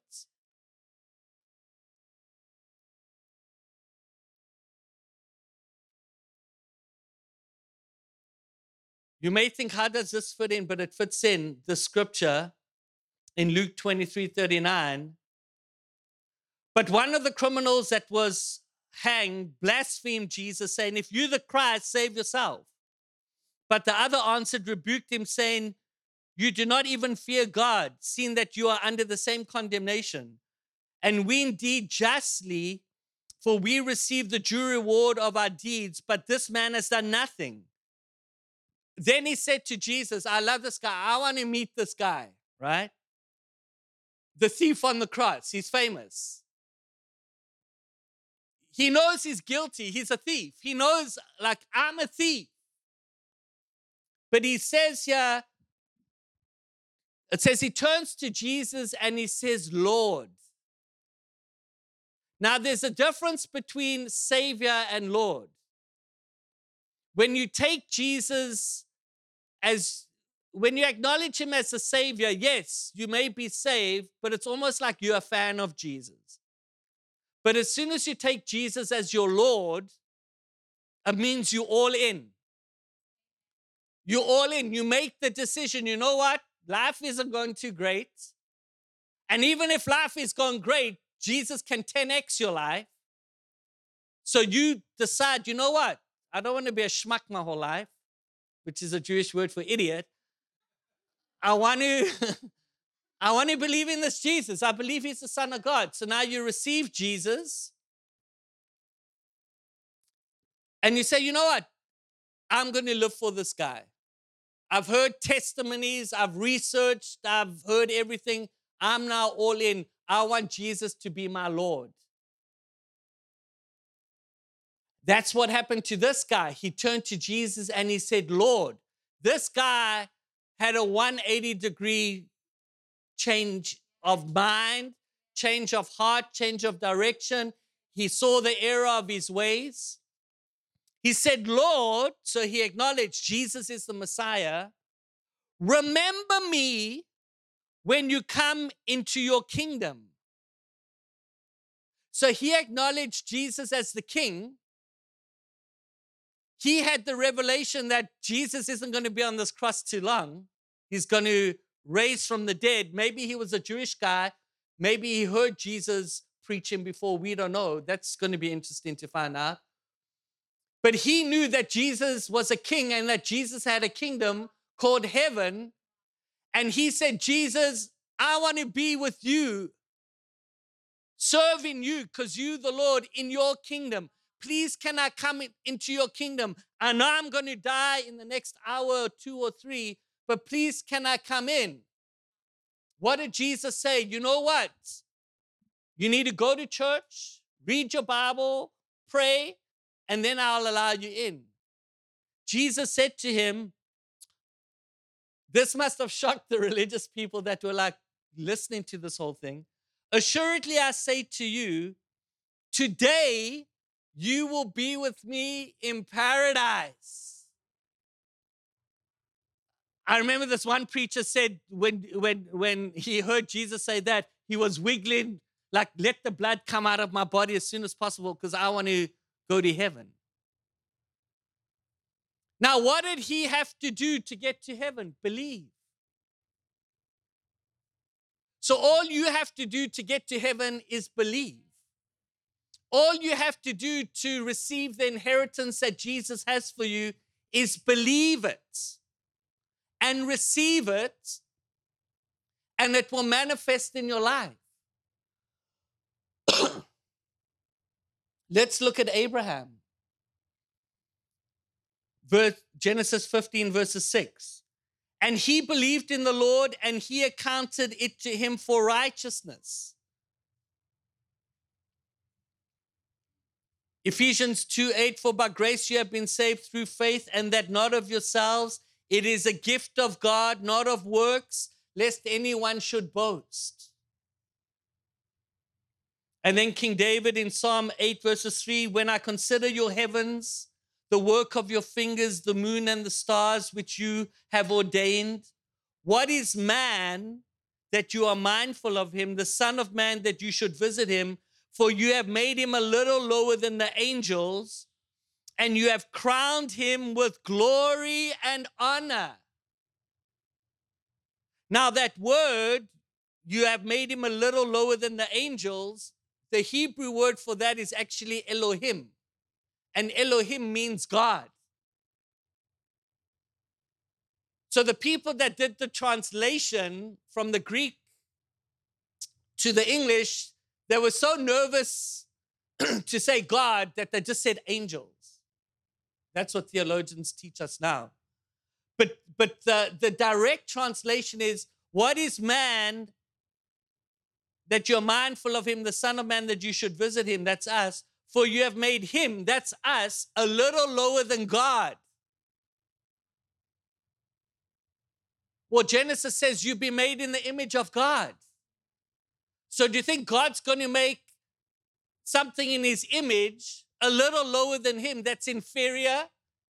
You may think, how does this fit in? But it fits in the scripture in Luke 23:39. But one of the criminals that was hanged blasphemed Jesus, saying, if you're the Christ, save yourself. But the other answered, rebuked him, saying, you do not even fear God, seeing that you are under the same condemnation. And we indeed justly, for we receive the due reward of our deeds, but this man has done nothing. Then he said to Jesus, I love this guy. I want to meet this guy, right? The thief on the cross. He's famous. He knows he's guilty. He's a thief. He knows, like, I'm a thief. But he says here, it says he turns to Jesus and he says, Lord. Now, there's a difference between Savior and Lord. When you take Jesus when you acknowledge him as a Savior, yes, you may be saved, but it's almost like you're a fan of Jesus. But as soon as you take Jesus as your Lord, it means you're all in. You're all in. You make the decision, you know what? Life isn't going too great. And even if life is going great, Jesus can 10x your life. So you decide, you know what? I don't want to be a schmuck my whole life, which is a Jewish word for idiot. I want to believe in this Jesus. I believe he's the Son of God. So now you receive Jesus. And you say, you know what? I'm going to live for this guy. I've heard testimonies. I've researched. I've heard everything. I'm now all in. I want Jesus to be my Lord. That's what happened to this guy. He turned to Jesus and he said, Lord. This guy had a 180-degree change of mind, change of heart, change of direction. He saw the error of his ways. He said, Lord, so he acknowledged Jesus is the Messiah. Remember me when you come into your kingdom. So he acknowledged Jesus as the king. He had the revelation that Jesus isn't going to be on this cross too long. He's going to raise from the dead. Maybe he was a Jewish guy. Maybe he heard Jesus preaching before. We don't know. That's going to be interesting to find out. But he knew that Jesus was a king and that Jesus had a kingdom called heaven. And he said, Jesus, I want to be with you, serving you because you, the Lord, in your kingdom. Please, can I come into your kingdom? I know I'm going to die in the next hour or 2 or 3, but please, can I come in? What did Jesus say? You know what? You need to go to church, read your Bible, pray, and then I'll allow you in. Jesus said to him, this must have shocked the religious people that were like listening to this whole thing. Assuredly, I say to you, today you will be with me in paradise. I remember this one preacher said when he heard Jesus say that, he was wiggling, like, let the blood come out of my body as soon as possible because I want to go to heaven. Now, what did he have to do to get to heaven? Believe. So all you have to do to get to heaven is believe. All you have to do to receive the inheritance that Jesus has for you is believe it and receive it, and it will manifest in your life. Let's look at Abraham. Genesis 15, verses 6. And he believed in the Lord, and he accounted it to him for righteousness. Ephesians 2:8, for by grace you have been saved through faith, and that not of yourselves. It is a gift of God, not of works, lest anyone should boast. And then King David in Psalm 8 verses 3, when I consider your heavens, the work of your fingers, the moon and the stars which you have ordained, what is man that you are mindful of him, the son of man that you should visit him? For you have made him a little lower than the angels, and you have crowned him with glory and honor. Now that word, you have made him a little lower than the angels, the Hebrew word for that is actually Elohim. And Elohim means God. So the people that did the translation from the Greek to the English, they were so nervous to say God that they just said angels. That's what theologians teach us now. But the direct translation is, what is man that you're mindful of him, the son of man that you should visit him? That's us. For you have made him, that's us, a little lower than God. Well, Genesis says you've been made in the image of God. So do you think God's going to make something in his image a little lower than him, that's inferior,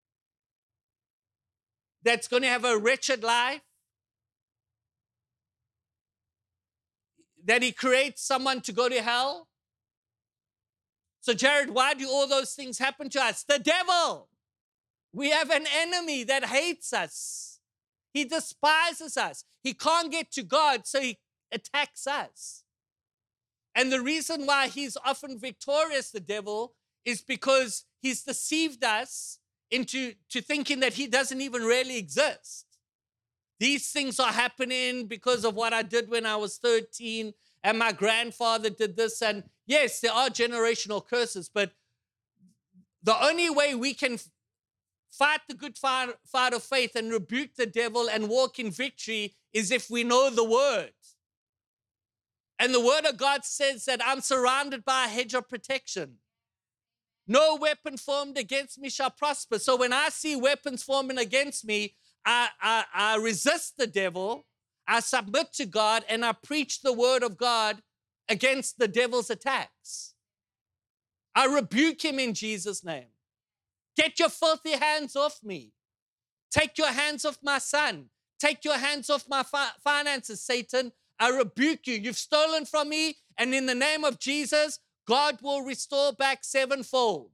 that's going to have a wretched life? That he creates someone to go to hell? So Jared, why do all those things happen to us? The devil. We have an enemy that hates us. He despises us. He can't get to God, so he attacks us. And the reason why he's often victorious, the devil, is because he's deceived us into thinking that he doesn't even really exist. These things are happening because of what I did when I was 13, and my grandfather did this. And yes, there are generational curses, but the only way we can fight the good fight of faith and rebuke the devil and walk in victory is if we know the word. And the word of God says that I'm surrounded by a hedge of protection. No weapon formed against me shall prosper. So when I see weapons forming against me, I resist the devil, I submit to God, and I preach the word of God against the devil's attacks. I rebuke him in Jesus' name. Get your filthy hands off me. Take your hands off my son. Take your hands off my finances, Satan. I rebuke you. You've stolen from me, and in the name of Jesus, God will restore back sevenfold.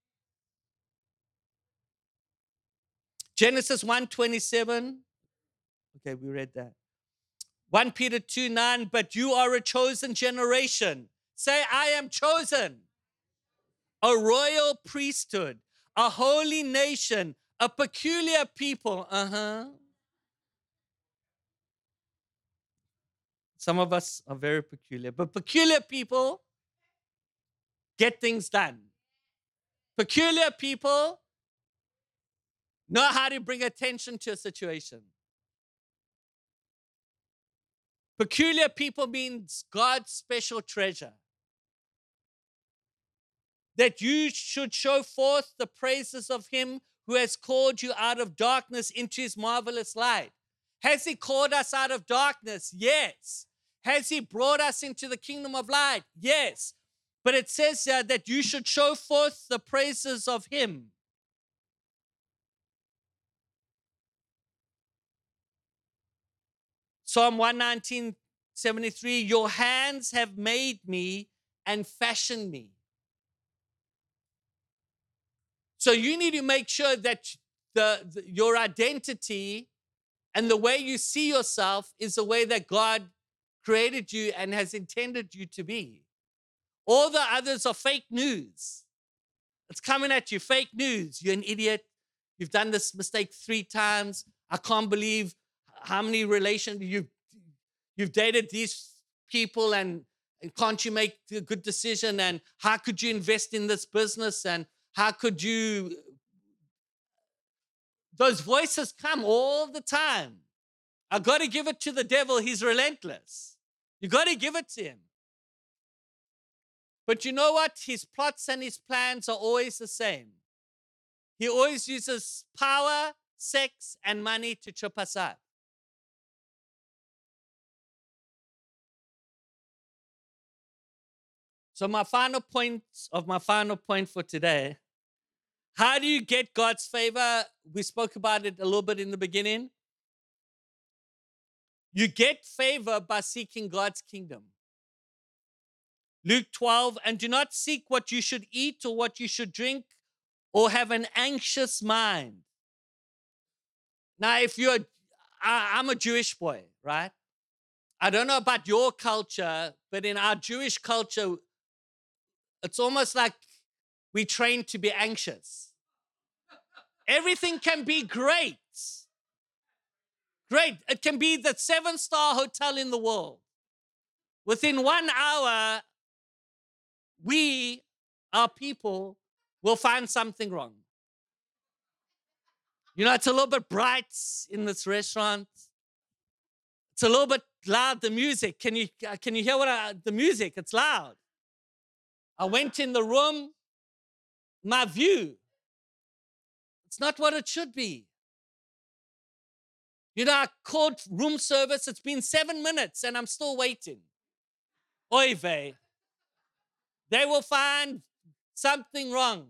Genesis 1:27. Okay, we read that. 1 Peter 2:9, but you are a chosen generation. Say, I am chosen. A royal priesthood, a holy nation, a peculiar people. Some of us are very peculiar, but peculiar people get things done. Peculiar people know how to bring attention to a situation. Peculiar people means God's special treasure. That you should show forth the praises of him who has called you out of darkness into his marvelous light. Has he called us out of darkness? Yes. Has he brought us into the kingdom of light? Yes. But it says here that you should show forth the praises of him. Psalm 119:73, your hands have made me and fashioned me. So you need to make sure that your identity and the way you see yourself is the way that God created you and has intended you to be. All the others are fake news. It's coming at you, fake news. You're an idiot. You've done this mistake 3 times. I can't believe how many relations you've dated these people, and can't you make a good decision? And how could you invest in this business? And how could you? Those voices come all the time. I got to give it to the devil. He's relentless. You got to give it to him. But you know what? His plots and his plans are always the same. He always uses power, sex, and money to trip us up. So my final point for today, how do you get God's favor? We spoke about it a little bit in the beginning. You get favor by seeking God's kingdom. Luke 12, and do not seek what you should eat or what you should drink or have an anxious mind. Now, I'm a Jewish boy, right? I don't know about your culture, but in our Jewish culture, it's almost like we train to be anxious. Everything can be great. Great. It can be the 7-star hotel in the world. Within 1 hour, our people, will find something wrong. It's a little bit bright in this restaurant. It's a little bit loud, the music. Can you hear the music? It's loud. I went in the room, my view, it's not what it should be. I called room service. It's been 7 minutes and I'm still waiting. Oy vey. They will find something wrong.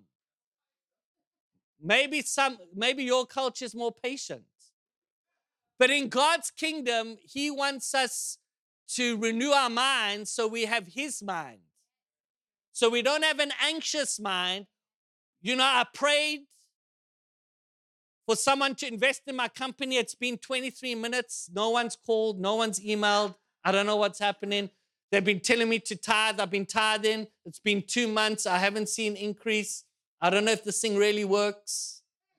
Maybe your culture is more patient. But in God's kingdom, He wants us to renew our minds so we have His mind. So we don't have an anxious mind. I prayed for someone to invest in my company. It's been 23 minutes. No one's called. No one's emailed. I don't know what's happening. They've been telling me to tithe. I've been tithing. It's been 2 months. I haven't seen increase. I don't know if this thing really works.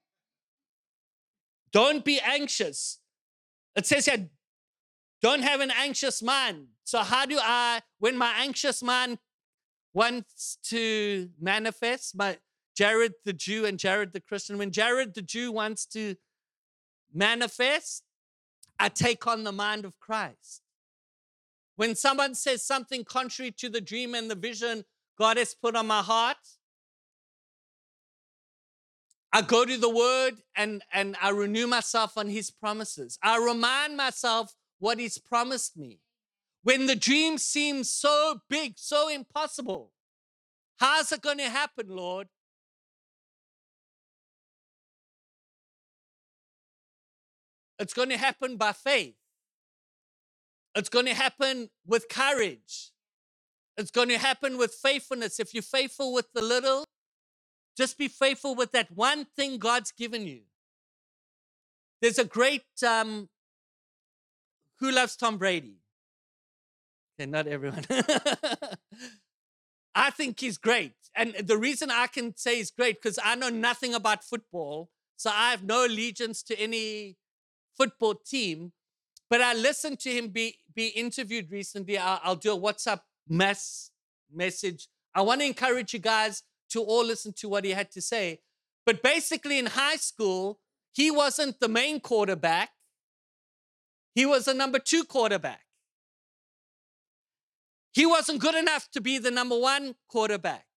Don't be anxious. It says here, don't have an anxious mind. So how do when my anxious mind wants to manifest, Jared the Jew and Jared the Christian, when Jared the Jew wants to manifest, I take on the mind of Christ. When someone says something contrary to the dream and the vision God has put on my heart, I go to the Word and I renew myself on His promises. I remind myself what He's promised me. When the dream seems so big, so impossible, how's it going to happen, Lord? It's going to happen by faith. It's going to happen with courage. It's going to happen with faithfulness. If you're faithful with the little, just be faithful with that one thing God's given you. There's a great, who loves Tom Brady? Okay, not everyone. I think he's great. And the reason I can say he's great, because I know nothing about football, so I have no allegiance to any football team. But I listened to him be interviewed recently. I'll do a WhatsApp message. I want to encourage you guys to all listen to what he had to say. But basically in high school, he wasn't the main quarterback. He was a number 2 quarterback. He wasn't good enough to be the number 1 quarterback.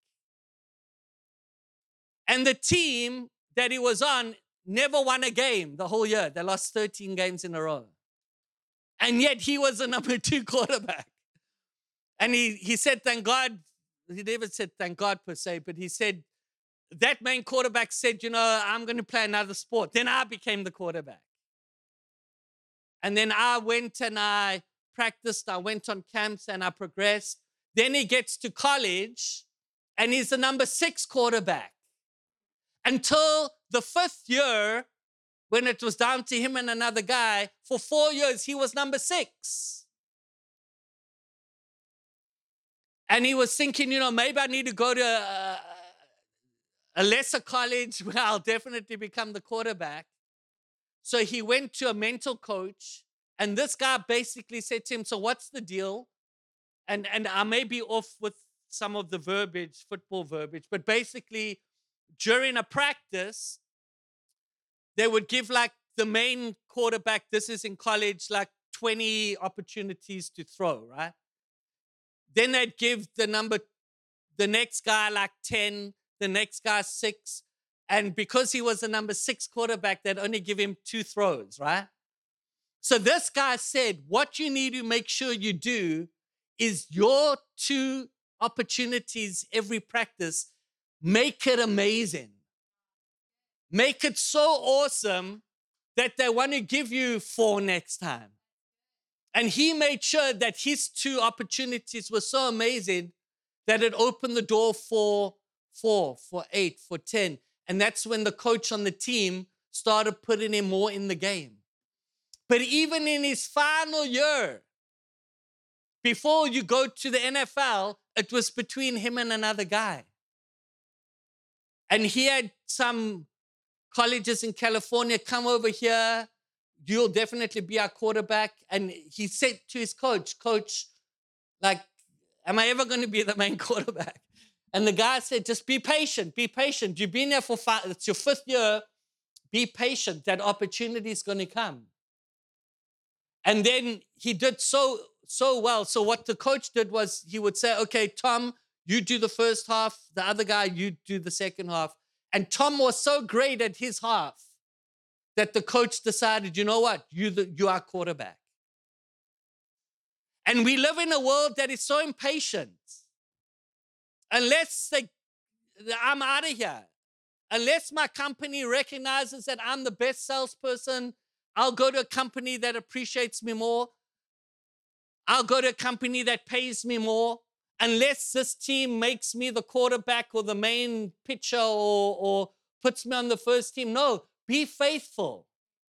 And the team that he was on never won a game the whole year. They lost 13 games in a row. And yet he was the number 2 quarterback. And he said, thank God. He never said thank God per se, but he said, that main quarterback said, I'm going to play another sport. Then I became the quarterback. And then I went and I practiced. I went on camps and I progressed. Then he gets to college and he's the number 6 quarterback. Until the 5th year, when it was down to him and another guy, for 4 years, he was number 6. And he was thinking, maybe I need to go to a lesser college where I'll definitely become the quarterback. So he went to a mental coach, and this guy basically said to him, so what's the deal? And I may be off with some of the verbiage, football verbiage, but basically during a practice, they would give like the main quarterback, this is in college, like 20 opportunities to throw, right? Then they'd give the next guy like 10, the next guy 6. And because he was the number 6 quarterback, they'd only give him 2 throws, right? So this guy said, what you need to make sure you do is your 2 opportunities every practice, make it amazing. Make it so awesome that they want to give you 4 next time. And he made sure that his 2 opportunities were so amazing that it opened the door for 4, for 8, for 10. And that's when the coach on the team started putting him more in the game. But even in his final year, before you go to the NFL, it was between him and another guy. And he had some colleges in California come over here. You'll definitely be our quarterback. And he said to his coach, like, am I ever going to be the main quarterback? And the guy said, just be patient, be patient. You've been there for 5, it's your 5th year. Be patient. That opportunity is going to come. And then he did so well. So what the coach did was he would say, okay, Tom, you do the first half. The other guy, you do the second half. And Tom was so great at his half that the coach decided, you know what? You are quarterback. And we live in a world that is so impatient. Unless I'm out of here. Unless my company recognizes that I'm the best salesperson, I'll go to a company that appreciates me more. I'll go to a company that pays me more. Unless this team makes me the quarterback or the main pitcher or puts me on the first team. No, be faithful.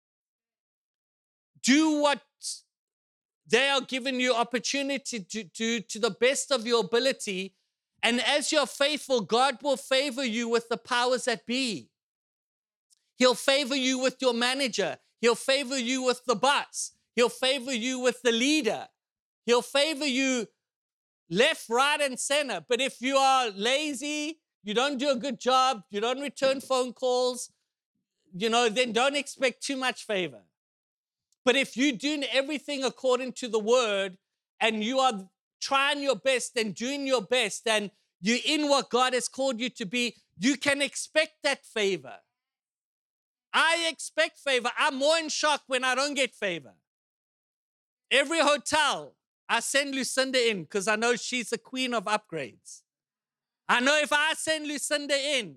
Do what they are giving you opportunity to do to the best of your ability. And as you're faithful, God will favor you with the powers that be. He'll favor you with your manager. He'll favor you with the boss. He'll favor you with the leader. He'll favor you left, right, and center. But if you are lazy, you don't do a good job, you don't return phone calls, then don't expect too much favor. But if you do everything according to the word and you are trying your best and doing your best and you're in what God has called you to be, you can expect that favor. I expect favor. I'm more in shock when I don't get favor. Every hotel, I send Lucinda in because I know she's the queen of upgrades. I know if I send Lucinda in,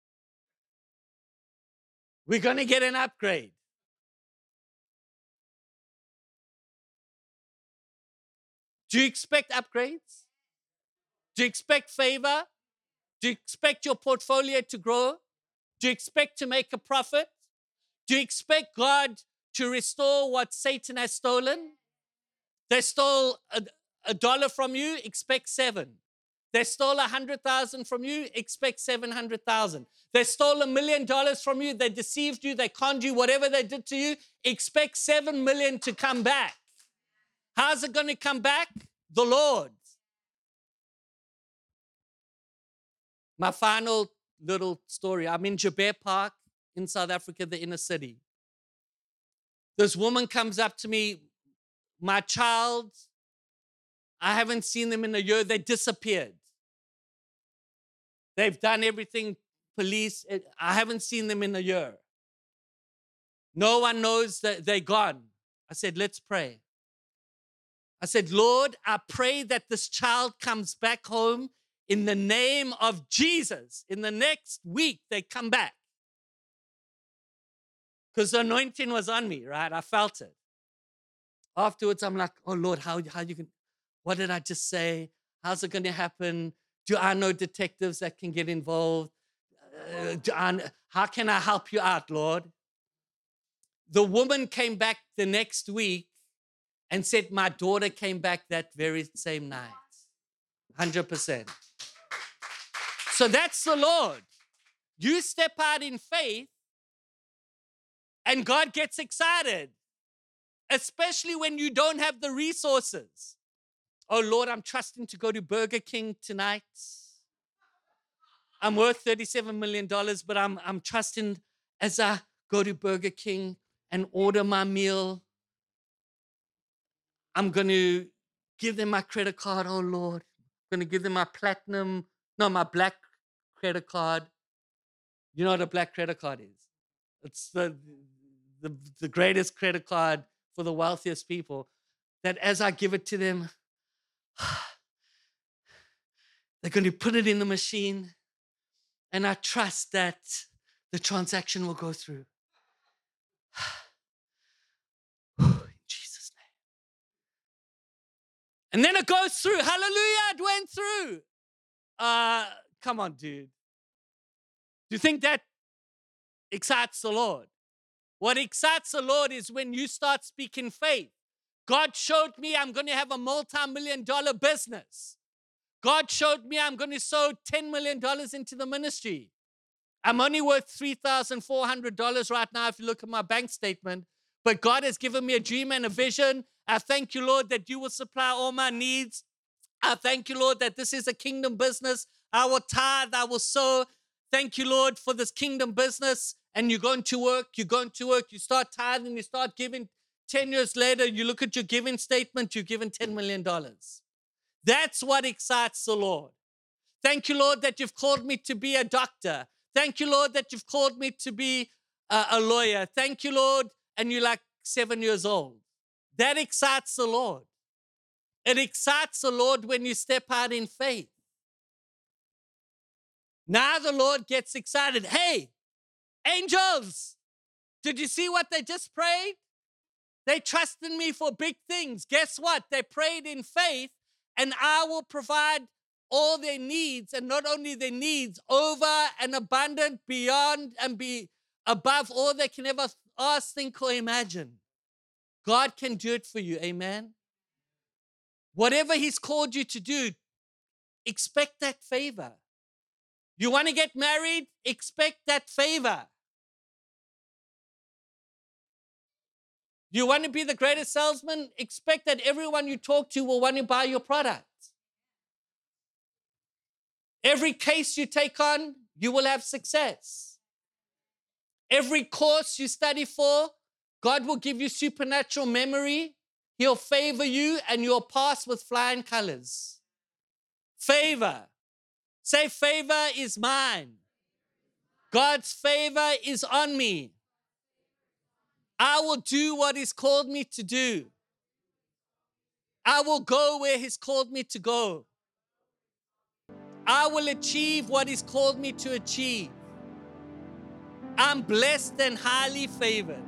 we're going to get an upgrade. Do you expect upgrades? Do you expect favor? Do you expect your portfolio to grow? Do you expect to make a profit? Do you expect God to restore what Satan has stolen? They stole a dollar from you, expect 7. They stole 100,000 from you, expect 700,000. They stole $1 million from you, they deceived you, they conned you, whatever they did to you, expect 7 million to come back. How's it going to come back? The Lord. My final little story. I'm in Joubert Park in South Africa, the inner city. This woman comes up to me, my child, I haven't seen them in a year. They disappeared. They've done everything, police. I haven't seen them in a year. No one knows that they're gone. I said, let's pray. I said, Lord, I pray that this child comes back home in the name of Jesus. In the next week, they come back. Because the anointing was on me, right? I felt it. Afterwards, I'm like, oh, Lord, how you can, what did I just say? How's it going to happen? Do I know detectives that can get involved? How can I help you out, Lord? The woman came back the next week and said, my daughter came back that very same night. 100%. So that's the Lord. You step out in faith and God gets excited, especially when you don't have the resources. Oh, Lord, I'm trusting to go to Burger King tonight. I'm worth $37 million, but I'm trusting as I go to Burger King and order my meal, I'm going to give them my credit card. Oh, Lord, I'm going to give them my my black credit card. You know what a black credit card is? It's the greatest credit card for the wealthiest people, that as I give it to them, They're going to put it in the machine, and I trust that the transaction will go through. In Jesus' name. And then it goes through. Hallelujah, it went through. Come on, dude. Do you think that excites the Lord? What excites the Lord is when you start speaking faith. God showed me I'm going to have a multi-million-dollar business. God showed me I'm going to sow $10 million into the ministry. I'm only worth $3,400 right now if you look at my bank statement. But God has given me a dream and a vision. I thank you, Lord, that you will supply all my needs. I thank you, Lord, that this is a kingdom business. I will tithe, I will sow. Thank you, Lord, for this kingdom business. And you're going to work, you start tithing, you start giving. 10 years later, you look at your giving statement, you're given $10 million. That's what excites the Lord. Thank you, Lord, that you've called me to be a doctor. Thank you, Lord, that you've called me to be a lawyer. Thank you, Lord, and you're like 7 years old. That excites the Lord. It excites the Lord when you step out in faith. Now the Lord gets excited. Hey, angels, did you see what they just prayed? They trusted me for big things. Guess what? They prayed in faith, and I will provide all their needs, and not only their needs, over and abundant, beyond and be above all they can ever ask, think, or imagine. God can do it for you. Amen. Whatever He's called you to do, expect that favor. You want to get married? Expect that favor. You want to be the greatest salesman? Expect that everyone you talk to will want to buy your product. Every case you take on, you will have success. Every course you study for, God will give you supernatural memory. He'll favor you, and you'll pass with flying colors. Favor. Say, favor is mine. God's favor is on me. I will do what He's called me to do. I will go where He's called me to go. I will achieve what He's called me to achieve. I'm blessed and highly favored.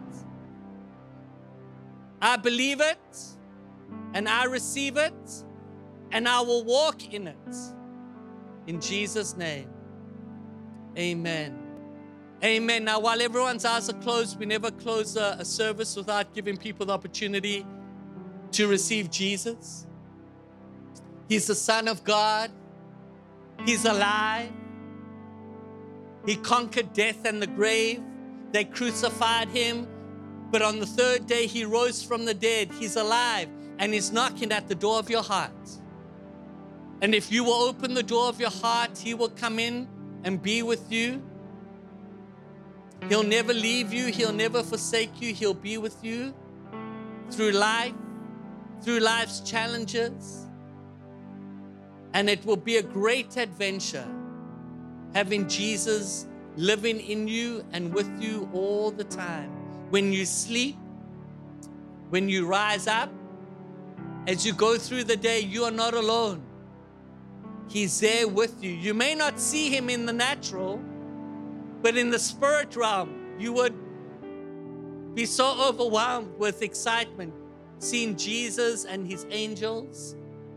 I believe it, and I receive it, and I will walk in it. In Jesus' name, amen. Amen. Now, while everyone's eyes are closed, we never close a service without giving people the opportunity to receive Jesus. He's the Son of God. He's alive. He conquered death and the grave. They crucified Him, but on the third day, He rose from the dead. He's alive, and He's knocking at the door of your heart. And if you will open the door of your heart, He will come in and be with you. He'll never leave you. He'll never forsake you. He'll be with you through life, through life's challenges. And it will be a great adventure having Jesus living in you and with you all the time. When you sleep, when you rise up, as you go through the day, you are not alone. He's there with you. You may not see Him in the natural, but in the spirit realm, you would be so overwhelmed with excitement seeing Jesus and His angels.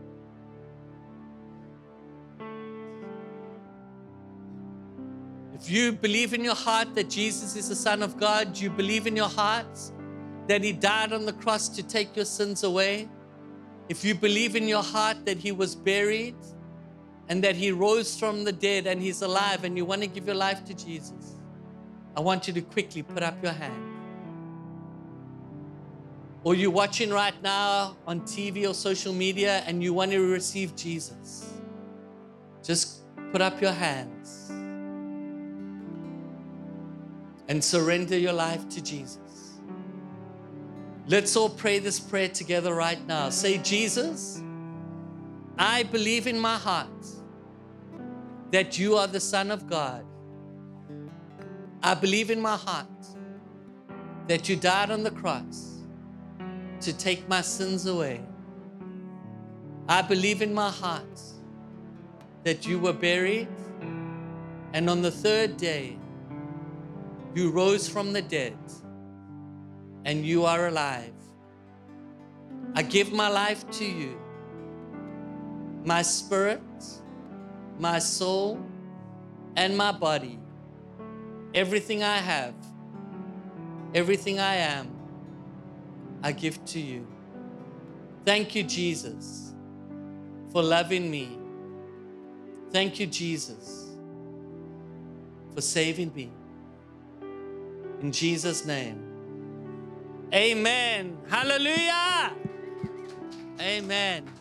If you believe in your heart that Jesus is the Son of God, you believe in your heart that He died on the cross to take your sins away. If you believe in your heart that He was buried and that He rose from the dead and He's alive, and you want to give your life to Jesus, I want you to quickly put up your hand. Or you're watching right now on TV or social media and you want to receive Jesus, just put up your hands and surrender your life to Jesus. Let's all pray this prayer together right now. Say, Jesus, I believe in my heart that you are the Son of God. I believe in my heart that you died on the cross to take my sins away. I believe in my heart that you were buried, and on the third day, you rose from the dead, and you are alive. I give my life to you, my spirit, my soul, and my body. Everything I have, everything I am, I give to you. Thank you, Jesus, for loving me. Thank you, Jesus, for saving me. In Jesus' name, amen. Hallelujah. Amen.